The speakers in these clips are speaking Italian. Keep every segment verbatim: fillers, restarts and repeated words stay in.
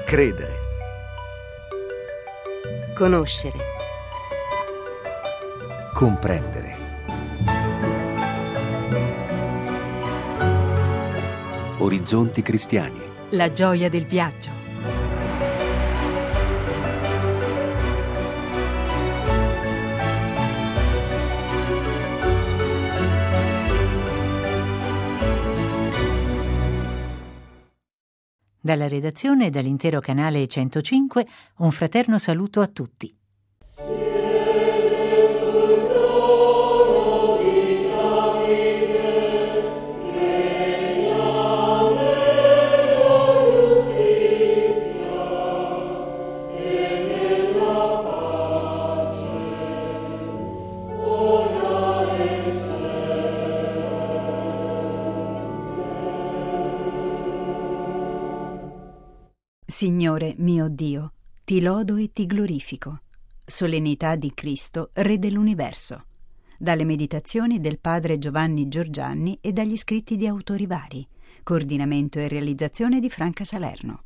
Credere. Conoscere. Comprendere. Orizzonti cristiani. La gioia del viaggio. Dalla redazione e dall'intero canale centocinque un fraterno saluto a tutti. Signore mio Dio, ti lodo e ti glorifico. Solennità di Cristo, Re dell'Universo. Dalle meditazioni del padre Giovanni Giorgianni e dagli scritti di autori vari. Coordinamento e realizzazione di Franca Salerno.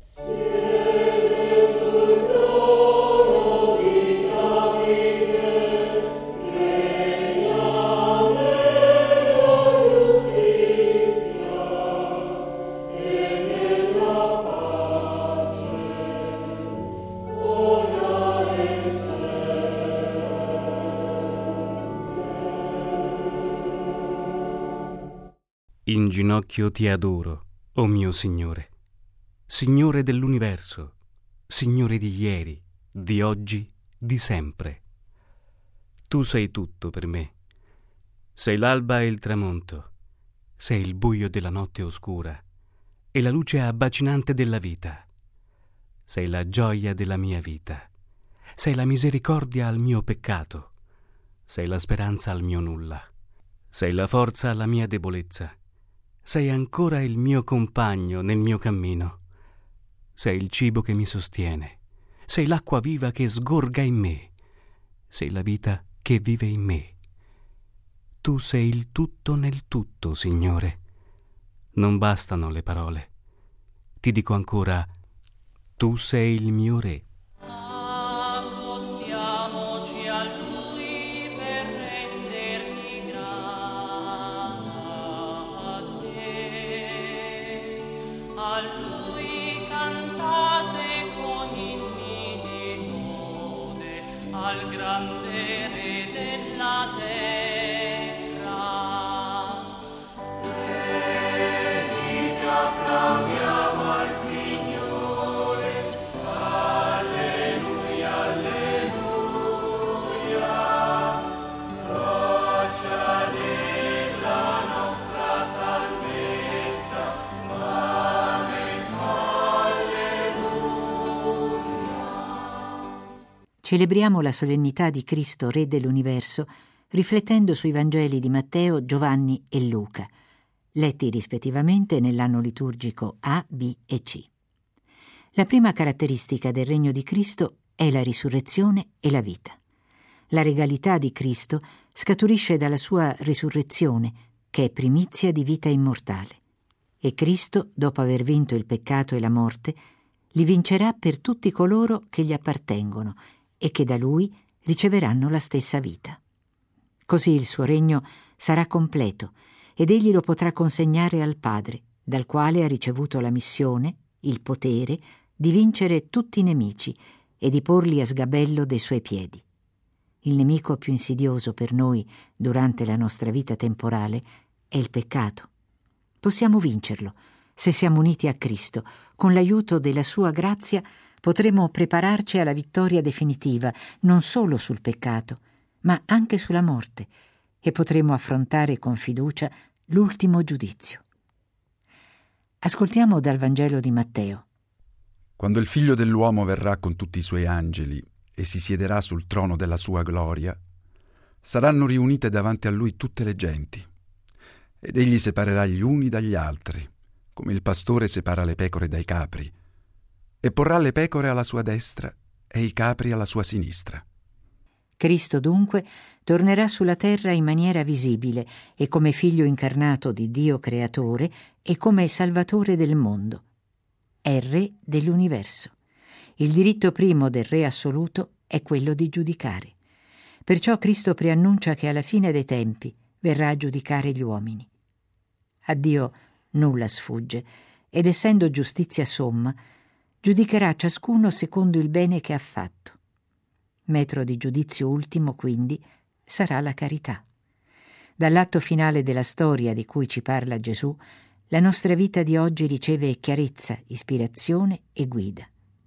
In ginocchio ti adoro, o mio Signore, Signore dell'universo, Signore di ieri, di oggi, di sempre. Tu sei tutto per me. Sei l'alba e il tramonto, sei il buio della notte oscura e la luce abbacinante della vita. Sei la gioia della mia vita, sei la misericordia al mio peccato, sei la speranza al mio nulla, sei la forza alla mia debolezza. Sei ancora il mio compagno nel mio cammino. Sei il cibo che mi sostiene. Sei l'acqua viva che sgorga in me. Sei la vita che vive in me. Tu sei il tutto nel tutto, Signore. Non bastano le parole. Ti dico ancora, tu sei il mio Re. Al grande Re della terra. Vedi che applaudiamo al Signore. Alleluia, alleluia. Roccia della nostra salvezza. Amen, alleluia. Celebriamo la solennità di Cristo, Re dell'Universo, riflettendo sui Vangeli di Matteo, Giovanni e Luca, letti rispettivamente nell'anno liturgico A, B e C. La prima caratteristica del regno di Cristo è la risurrezione e la vita. La regalità di Cristo scaturisce dalla sua risurrezione, che è primizia di vita immortale. E Cristo, dopo aver vinto il peccato e la morte, li vincerà per tutti coloro che gli appartengono e che da lui riceveranno la stessa vita. Così il suo regno sarà completo ed egli lo potrà consegnare al Padre, dal quale ha ricevuto la missione, il potere, di vincere tutti i nemici e di porli a sgabello dei suoi piedi. Il nemico più insidioso per noi durante la nostra vita temporale è il peccato. Possiamo vincerlo se siamo uniti a Cristo. Con l'aiuto della sua grazia potremo prepararci alla vittoria definitiva non solo sul peccato, ma anche sulla morte, e potremo affrontare con fiducia l'ultimo giudizio. Ascoltiamo dal Vangelo di Matteo. Quando il Figlio dell'uomo verrà con tutti i suoi angeli e si siederà sul trono della sua gloria, saranno riunite davanti a lui tutte le genti, ed egli separerà gli uni dagli altri, come il pastore separa le pecore dai capri, e porrà le pecore alla sua destra e i capri alla sua sinistra. Cristo dunque tornerà sulla terra in maniera visibile e come figlio incarnato di Dio creatore e come Salvatore del mondo. È Re dell'universo Il diritto primo del Re assoluto è quello di giudicare. Perciò Cristo preannuncia che alla fine dei tempi verrà a giudicare gli uomini. A Dio nulla sfugge, ed essendo giustizia somma, giudicherà ciascuno secondo il bene che ha fatto. Metro di giudizio ultimo, quindi, sarà la carità. Dall'atto finale della storia di cui ci parla Gesù, la nostra vita di oggi riceve chiarezza, ispirazione e guida.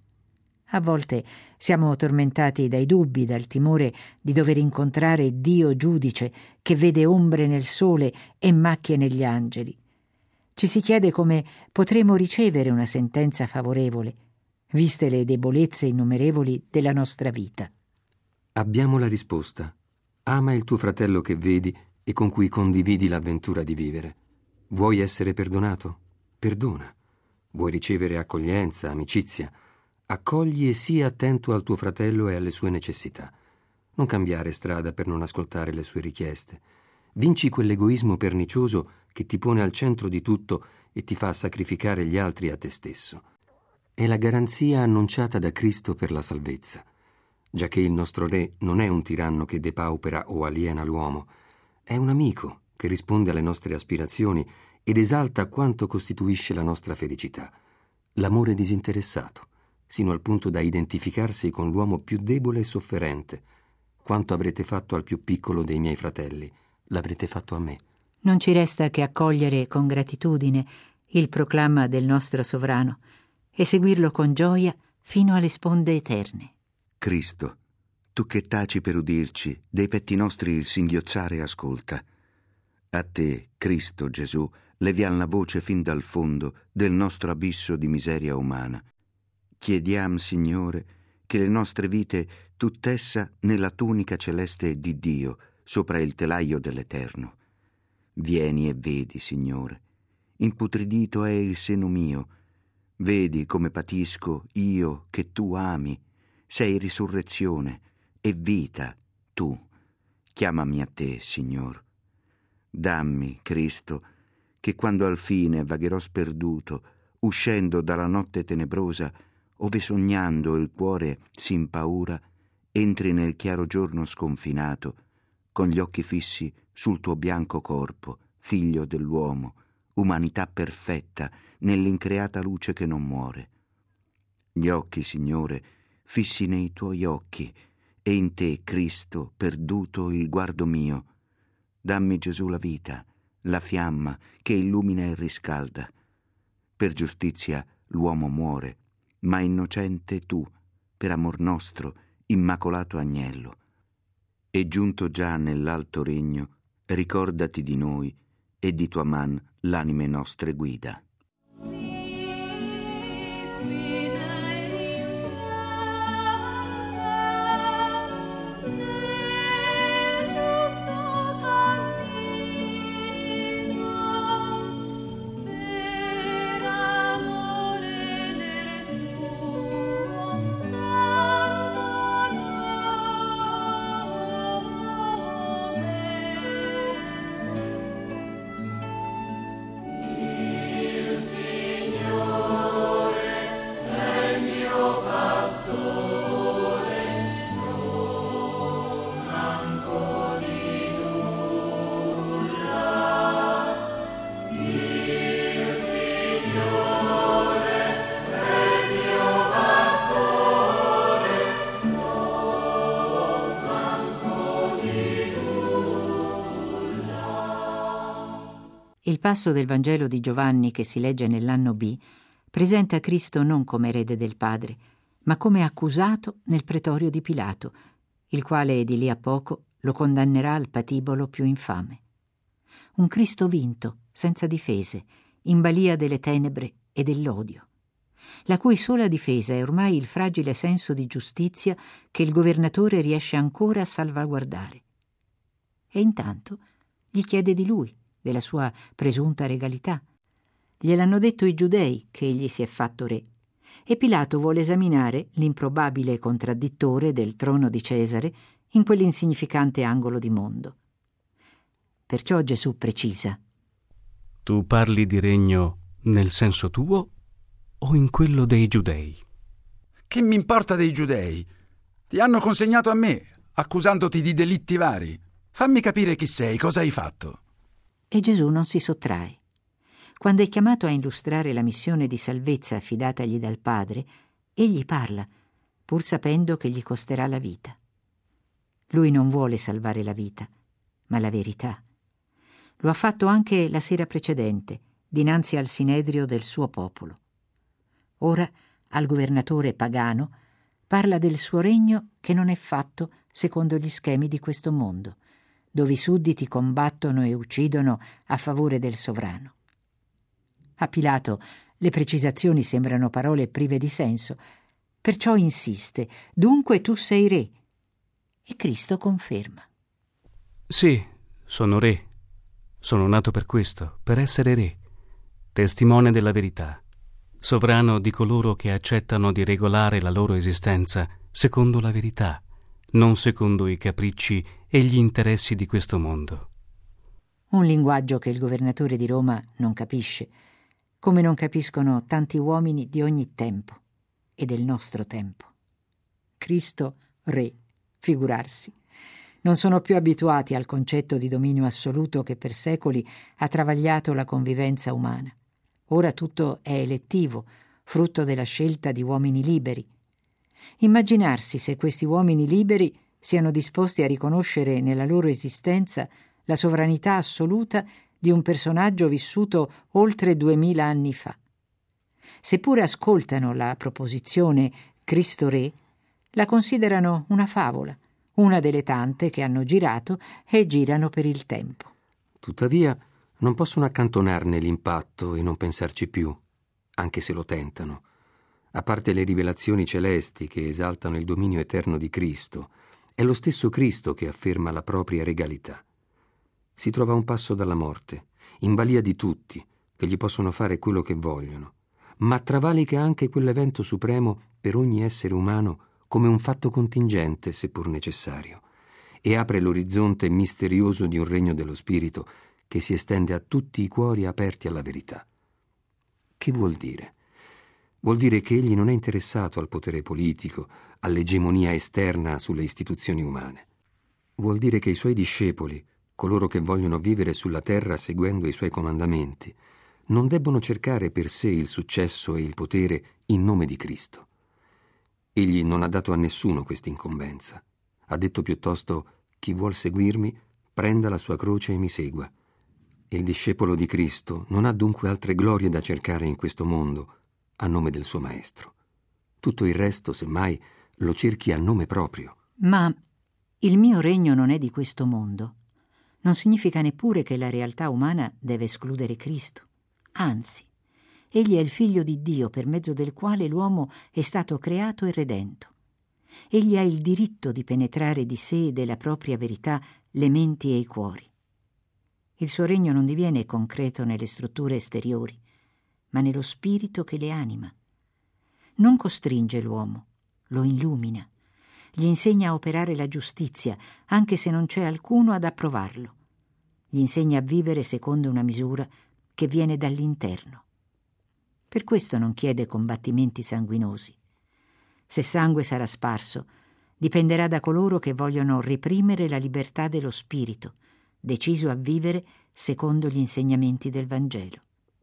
A volte siamo tormentati dai dubbi, dal timore di dover incontrare Dio giudice che vede ombre nel sole e macchie negli angeli. Ci si chiede come potremo ricevere una sentenza favorevole, viste le debolezze innumerevoli della nostra vita. Abbiamo la risposta. Ama il tuo fratello che vedi e con cui condividi l'avventura di vivere. Vuoi essere perdonato? Perdona. Vuoi ricevere accoglienza, amicizia? Accogli e sii attento al tuo fratello e alle sue necessità. Non cambiare strada per non ascoltare le sue richieste. Vinci quell'egoismo pernicioso che ti pone al centro di tutto e ti fa sacrificare gli altri a te stesso. È la garanzia annunciata da Cristo per la salvezza, giacché il nostro Re non è un tiranno che depaupera o aliena l'uomo, è un amico che risponde alle nostre aspirazioni ed esalta quanto costituisce la nostra felicità, l'amore disinteressato, sino al punto da identificarsi con l'uomo più debole e sofferente. Quanto avrete fatto al più piccolo dei miei fratelli, l'avrete fatto a me. Non ci resta che accogliere con gratitudine il proclama del nostro sovrano e seguirlo con gioia fino alle sponde eterne. Cristo, tu che taci per udirci, dei petti nostri il singhiozzare ascolta. A te, Cristo Gesù, leviam la voce fin dal fondo del nostro abisso di miseria umana. Chiediam, Signore, che le nostre vite tu tessa nella tunica celeste di Dio, sopra il telaio dell'Eterno. Vieni e vedi, Signore. Imputridito è il seno mio. Vedi come patisco io che tu ami. Sei risurrezione e vita, tu. Chiamami a te, Signor. Dammi, Cristo, che quando al fine vagherò sperduto, uscendo dalla notte tenebrosa, ove sognando il cuore s'impaura, entri nel chiaro giorno sconfinato, con gli occhi fissi sul tuo bianco corpo, figlio dell'uomo, umanità perfetta nell'increata luce che non muore. Gli occhi, Signore, fissi nei tuoi occhi, e in te, Cristo, perduto il guardo mio. Dammi, Gesù, la vita, la fiamma che illumina e riscalda. Per giustizia l'uomo muore, ma innocente tu, per amor nostro, immacolato agnello. E giunto già nell'alto regno, ricordati di noi e di tua man l'anime nostre guida. Il passo del Vangelo di Giovanni che si legge nell'anno B presenta Cristo non come erede del Padre, ma come accusato nel pretorio di Pilato, il quale di lì a poco lo condannerà al patibolo più infame. Un Cristo vinto, senza difese, in balia delle tenebre e dell'odio, la cui sola difesa è ormai il fragile senso di giustizia che il governatore riesce ancora a salvaguardare. E intanto gli chiede di lui, della sua presunta regalità. Gliel'hanno detto i giudei che egli si è fatto re, e Pilato vuole esaminare l'improbabile contraddittore del trono di Cesare in quell'insignificante angolo di mondo. Perciò Gesù precisa: Tu parli di regno nel senso tuo o in quello dei giudei? Che mi importa dei giudei? Ti hanno consegnato a me, accusandoti di delitti vari. Fammi capire chi sei, cosa hai fatto. E Gesù non si sottrae. Quando è chiamato a illustrare la missione di salvezza affidatagli dal Padre, egli parla, pur sapendo che gli costerà la vita. Lui non vuole salvare la vita, ma la verità. Lo ha fatto anche la sera precedente, dinanzi al sinedrio del suo popolo. Ora, al governatore pagano, parla del suo regno che non è fatto secondo gli schemi di questo mondo, dove i sudditi combattono e uccidono a favore del sovrano. A Pilato le precisazioni sembrano parole prive di senso, perciò insiste: dunque tu sei re. E Cristo conferma: sì, sono re. Sono nato per questo, per essere re, testimone della verità, sovrano di coloro che accettano di regolare la loro esistenza secondo la verità, non secondo i capricci e gli interessi di questo mondo. Un linguaggio che il governatore di Roma non capisce, come non capiscono tanti uomini di ogni tempo e del nostro tempo. Cristo re, figurarsi. Non sono più abituati al concetto di dominio assoluto che per secoli ha travagliato la convivenza umana. Ora tutto è elettivo, frutto della scelta di uomini liberi. Immaginarsi se questi uomini liberi siano disposti a riconoscere nella loro esistenza la sovranità assoluta di un personaggio vissuto oltre duemila anni fa. Seppure ascoltano la proposizione Cristo Re, la considerano una favola, una delle tante che hanno girato e girano per il tempo. Tuttavia, non possono accantonarne l'impatto e non pensarci più, anche se lo tentano. A parte le rivelazioni celesti che esaltano il dominio eterno di Cristo, è lo stesso Cristo che afferma la propria regalità. Si trova a un passo dalla morte, in balia di tutti, che gli possono fare quello che vogliono, ma travalica anche quell'evento supremo per ogni essere umano come un fatto contingente, seppur necessario, e apre l'orizzonte misterioso di un regno dello spirito che si estende a tutti i cuori aperti alla verità. Che vuol dire? Vuol dire che egli non è interessato al potere politico, all'egemonia esterna sulle istituzioni umane. Vuol dire che i suoi discepoli, coloro che vogliono vivere sulla terra seguendo i suoi comandamenti, non debbono cercare per sé il successo e il potere in nome di Cristo. Egli non ha dato a nessuno questa incombenza. Ha detto piuttosto: chi vuol seguirmi, prenda la sua croce e mi segua. Il discepolo di Cristo non ha dunque altre glorie da cercare in questo mondo a nome del suo Maestro. Tutto il resto, semmai, lo cerchi a nome proprio. Ma il mio regno non è di questo mondo. Non significa neppure che la realtà umana deve escludere Cristo. Anzi, egli è il figlio di Dio per mezzo del quale l'uomo è stato creato e redento. Egli ha il diritto di penetrare di sé e della propria verità le menti e i cuori. Il suo regno non diviene concreto nelle strutture esteriori, ma nello spirito che le anima. Non costringe l'uomo, lo illumina, gli insegna a operare la giustizia, anche se non c'è alcuno ad approvarlo. Gli insegna a vivere secondo una misura che viene dall'interno. Per questo non chiede combattimenti sanguinosi. Se sangue sarà sparso, dipenderà da coloro che vogliono reprimere la libertà dello spirito, deciso a vivere secondo gli insegnamenti del Vangelo.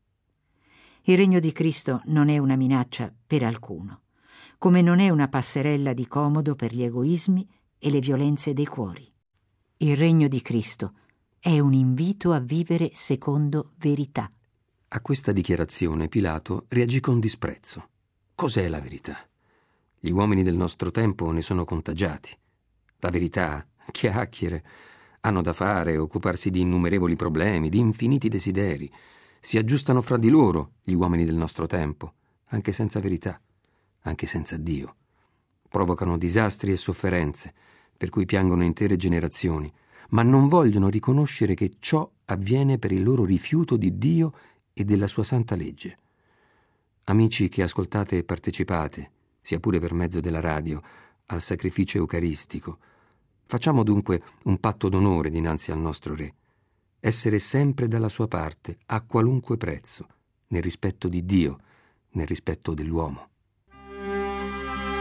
Il regno di Cristo non è una minaccia per alcuno, come non è una passerella di comodo per gli egoismi e le violenze dei cuori. Il regno di Cristo è un invito a vivere secondo verità. A questa dichiarazione Pilato reagì con disprezzo. Cos'è la verità? Gli uomini del nostro tempo ne sono contagiati. La verità, chiacchiere, hanno da fare, occuparsi di innumerevoli problemi, di infiniti desideri. Si aggiustano fra di loro gli uomini del nostro tempo, anche senza verità, anche senza Dio. Provocano disastri e sofferenze, per cui piangono intere generazioni, ma non vogliono riconoscere che ciò avviene per il loro rifiuto di Dio e della sua santa legge. Amici che ascoltate e partecipate, sia pure per mezzo della radio, al sacrificio eucaristico, facciamo dunque un patto d'onore dinanzi al nostro Re. Essere sempre dalla sua parte, a qualunque prezzo, nel rispetto di Dio, nel rispetto dell'uomo.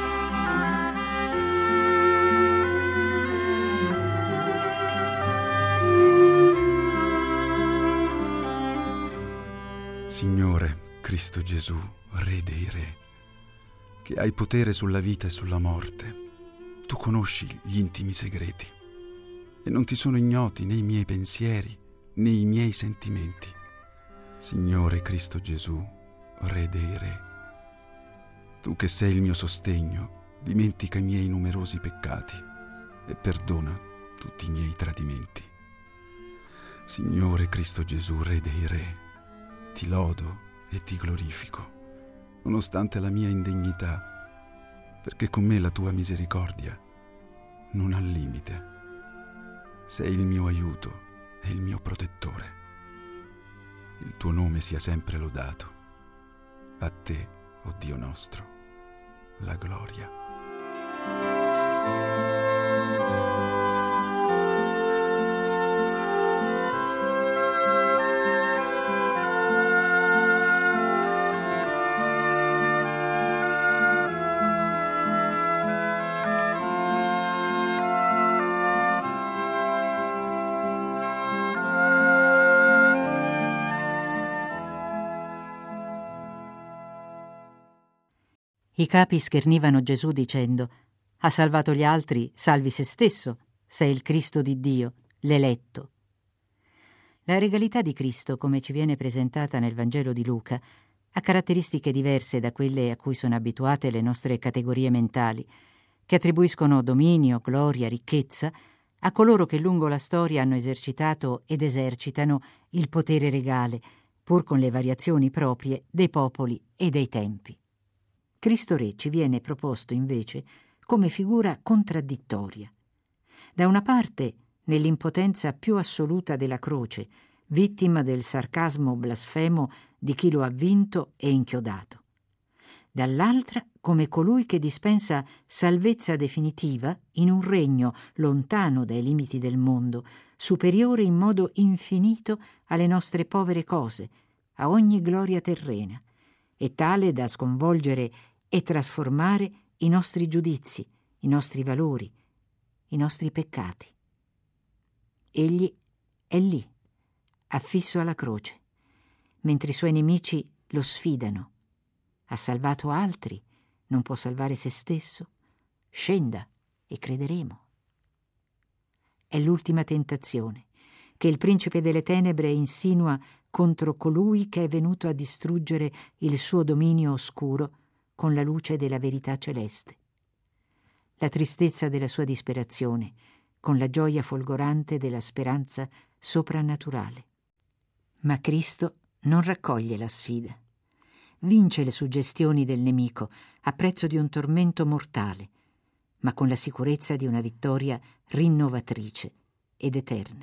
Signore Cristo Gesù, Re dei Re, che hai potere sulla vita e sulla morte, tu conosci gli intimi segreti e non ti sono ignoti né i miei pensieri né i miei sentimenti. Signore Cristo Gesù, Re dei Re, tu che sei il mio sostegno, dimentica i miei numerosi peccati e perdona tutti i miei tradimenti. Signore Cristo Gesù, Re dei Re, ti lodo e ti glorifico, nonostante la mia indegnità, perché con me la tua misericordia non ha limite. Sei il mio aiuto e il mio protettore. Il tuo nome sia sempre lodato. A te, o Dio nostro, la gloria. I capi schernivano Gesù dicendo: ha salvato gli altri, salvi se stesso, sei il Cristo di Dio, l'eletto. La regalità di Cristo, come ci viene presentata nel Vangelo di Luca, ha caratteristiche diverse da quelle a cui sono abituate le nostre categorie mentali, che attribuiscono dominio, gloria, ricchezza a coloro che lungo la storia hanno esercitato ed esercitano il potere regale, pur con le variazioni proprie dei popoli e dei tempi. Cristo Re ci viene proposto invece come figura contraddittoria. Da una parte, nell'impotenza più assoluta della croce, vittima del sarcasmo blasfemo di chi lo ha vinto e inchiodato. Dall'altra, come colui che dispensa salvezza definitiva in un regno lontano dai limiti del mondo, superiore in modo infinito alle nostre povere cose, a ogni gloria terrena, e tale da sconvolgere e trasformare i nostri giudizi, i nostri valori, i nostri peccati. Egli è lì, affisso alla croce, mentre i suoi nemici lo sfidano. Ha salvato altri, non può salvare se stesso? Scenda e crederemo. È l'ultima tentazione che il principe delle tenebre insinua contro colui che è venuto a distruggere il suo dominio oscuro con la luce della verità celeste. La tristezza della sua disperazione con la gioia folgorante della speranza soprannaturale. Ma Cristo non raccoglie la sfida. Vince le suggestioni del nemico a prezzo di un tormento mortale, ma con la sicurezza di una vittoria rinnovatrice ed eterna.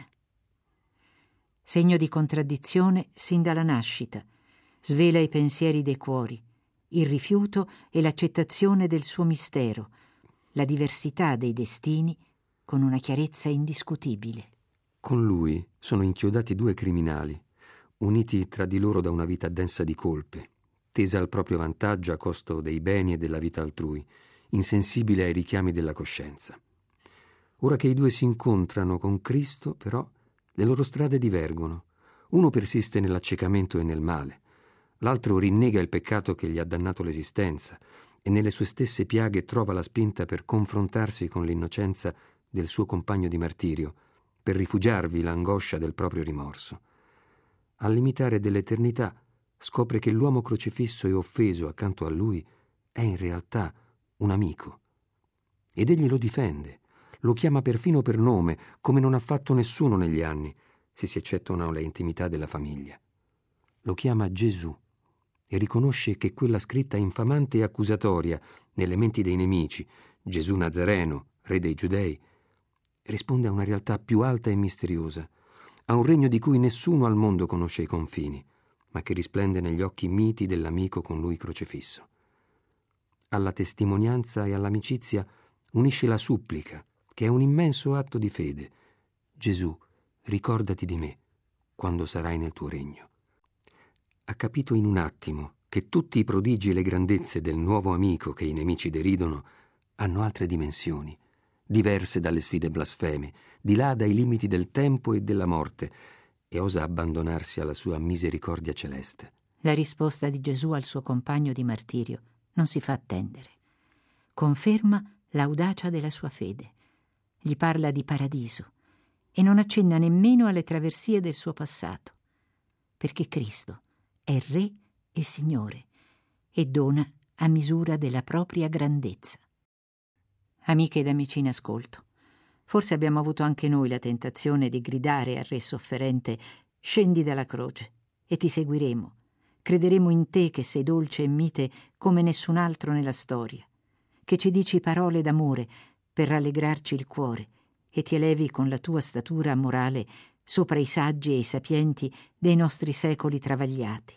Segno di contraddizione sin dalla nascita, svela i pensieri dei cuori, il rifiuto e l'accettazione del suo mistero, la diversità dei destini con una chiarezza indiscutibile. Con lui sono inchiodati due criminali, uniti tra di loro da una vita densa di colpe, tesa al proprio vantaggio a costo dei beni e della vita altrui, insensibile ai richiami della coscienza. Ora che i due si incontrano con Cristo, però, le loro strade divergono. Uno persiste nell'accecamento e nel male, l'altro rinnega il peccato che gli ha dannato l'esistenza e nelle sue stesse piaghe trova la spinta per confrontarsi con l'innocenza del suo compagno di martirio, per rifugiarvi l'angoscia del proprio rimorso. Al limitare dell'eternità scopre che l'uomo crocifisso e offeso accanto a lui è in realtà un amico. Ed egli lo difende, lo chiama perfino per nome, come non ha fatto nessuno negli anni, se si eccettuano le intimità della famiglia. Lo chiama Gesù e riconosce che quella scritta infamante e accusatoria nelle menti dei nemici, Gesù Nazareno, re dei Giudei, risponde a una realtà più alta e misteriosa, a un regno di cui nessuno al mondo conosce i confini, ma che risplende negli occhi miti dell'amico con lui crocifisso. Alla testimonianza e all'amicizia unisce la supplica, che è un immenso atto di fede. Gesù, ricordati di me quando sarai nel tuo regno. Ha capito in un attimo che tutti i prodigi e le grandezze del nuovo amico che i nemici deridono hanno altre dimensioni, diverse dalle sfide blasfeme, di là dai limiti del tempo e della morte, e osa abbandonarsi alla sua misericordia celeste. La risposta di Gesù al suo compagno di martirio non si fa attendere. Conferma l'audacia della sua fede. Gli parla di paradiso e non accenna nemmeno alle traversie del suo passato, perché Cristo è Re e Signore e dona a misura della propria grandezza. Amiche ed amici in ascolto, forse abbiamo avuto anche noi la tentazione di gridare al Re sofferente: scendi dalla croce e ti seguiremo, crederemo in te che sei dolce e mite come nessun altro nella storia, che ci dici parole d'amore per rallegrarci il cuore e ti elevi con la tua statura morale sopra i saggi e i sapienti dei nostri secoli travagliati.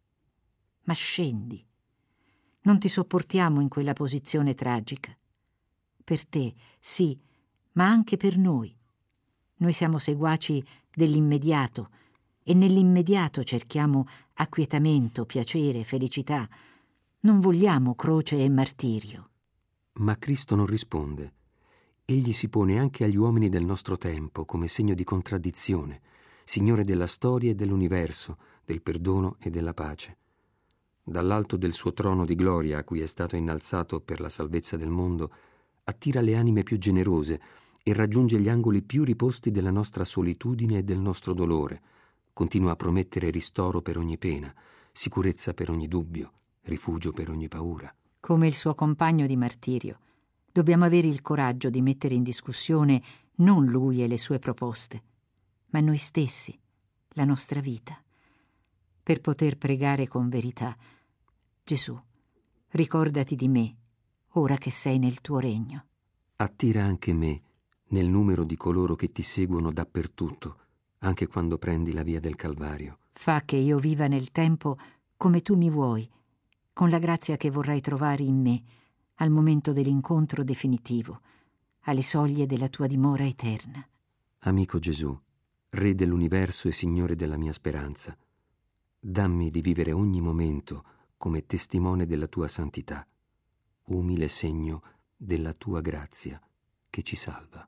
Ma scendi. Non ti sopportiamo in quella posizione tragica. Per te, sì, ma anche per noi. Noi siamo seguaci dell'immediato e nell'immediato cerchiamo acquietamento, piacere, felicità. Non vogliamo croce e martirio. Ma Cristo non risponde. Egli si pone anche agli uomini del nostro tempo come segno di contraddizione, Signore della storia e dell'universo, del perdono e della pace. Dall'alto del suo trono di gloria, a cui è stato innalzato per la salvezza del mondo, attira le anime più generose e raggiunge gli angoli più riposti della nostra solitudine e del nostro dolore. Continua a promettere ristoro per ogni pena, sicurezza per ogni dubbio, rifugio per ogni paura. Come il suo compagno di martirio, dobbiamo avere il coraggio di mettere in discussione non lui e le sue proposte, ma noi stessi, la nostra vita, per poter pregare con verità: Gesù, ricordati di me, ora che sei nel tuo regno. Attira anche me nel numero di coloro che ti seguono dappertutto, anche quando prendi la via del Calvario. Fa che io viva nel tempo come tu mi vuoi, con la grazia che vorrai trovare in me al momento dell'incontro definitivo, alle soglie della tua dimora eterna. Amico Gesù, Re dell'universo e Signore della mia speranza, dammi di vivere ogni momento come testimone della tua santità, umile segno della tua grazia che ci salva.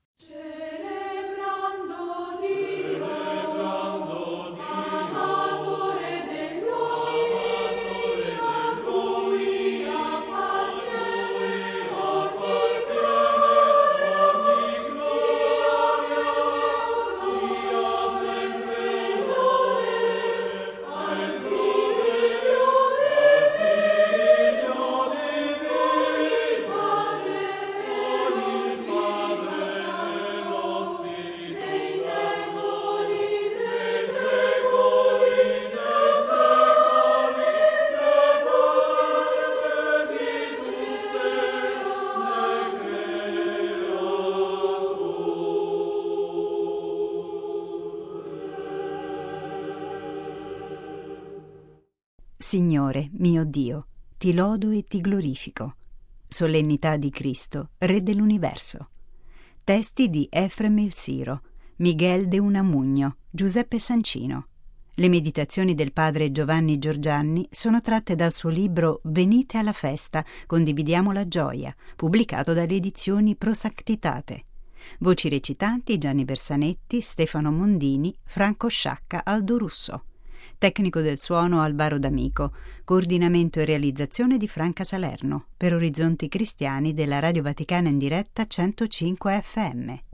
Signore, mio Dio, ti lodo e ti glorifico. Solennità di Cristo, Re dell'universo. Testi di Efrem El Siro, Miguel de Unamuno, Giuseppe Sancino. Le meditazioni del padre Giovanni Giorgianni sono tratte dal suo libro Venite alla festa, condividiamo la gioia, pubblicato dalle edizioni Prosactitate. Voci recitanti Gianni Bersanetti, Stefano Mondini, Franco Sciacca, Aldo Russo. Tecnico del suono Alvaro D'Amico. Coordinamento e realizzazione di Franca Salerno. Per Orizzonti Cristiani della Radio Vaticana in diretta centocinque effe emme.